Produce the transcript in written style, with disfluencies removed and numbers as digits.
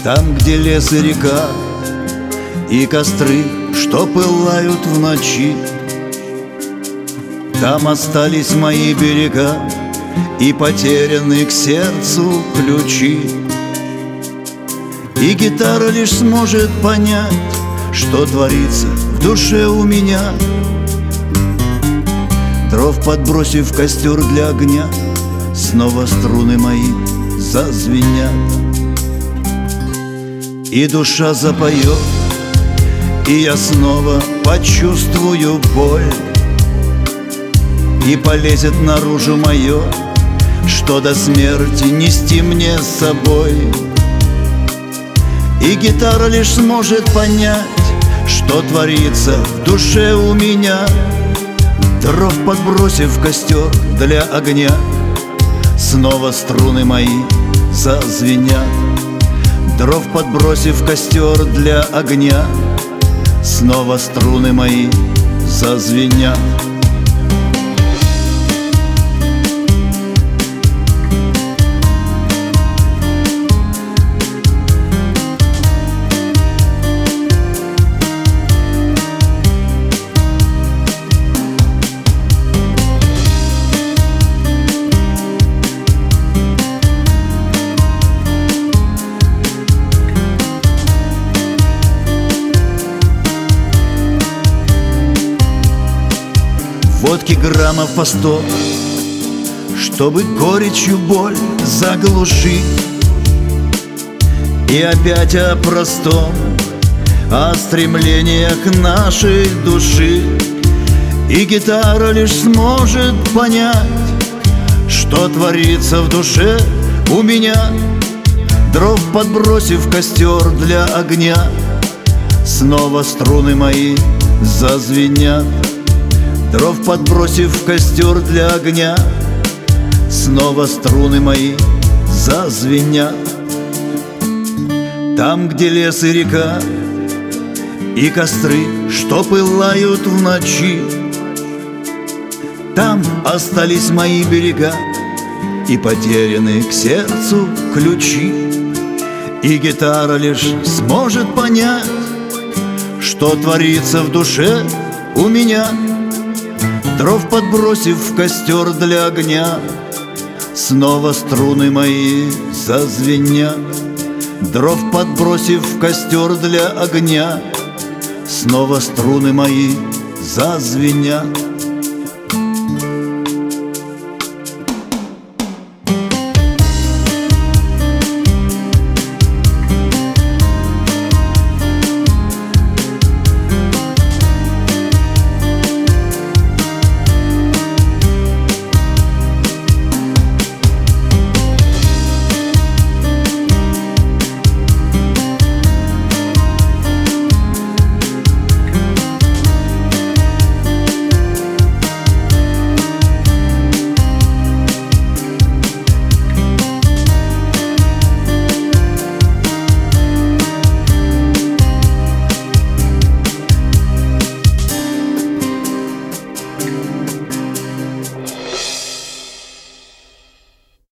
Там, где лес и река, и костры, что пылают в ночи, там остались мои берега и потеряны к сердцу ключи. И гитара лишь сможет понять, что творится в душе у меня. Дров подбросив в костер для огня, снова струны мои зазвенят. И душа запоет, и я снова почувствую боль, и полезет наружу мое, что до смерти нести мне с собой. И гитара лишь сможет понять, что творится в душе у меня. Дров подбросив в костер для огня, снова струны мои зазвенят. Дров подбросив в костер для огня, снова струны мои зазвенят. Водки граммов по 100, чтобы горечью боль заглушить. И опять о простом, о стремлениях нашей души. И гитара лишь сможет понять, что творится в душе у меня. Дров подбросив в костер для огня, снова струны мои зазвенят. Дров подбросив в костер для огня, снова струны мои зазвенят. Там, где лес и река, и костры, что пылают в ночи, там остались мои берега и потеряны к сердцу ключи. И гитара лишь сможет понять, что творится в душе у меня. Дров подбросив в костер для огня, снова струны мои зазвенят. Дров подбросив в костер для огня, снова струны мои зазвенят.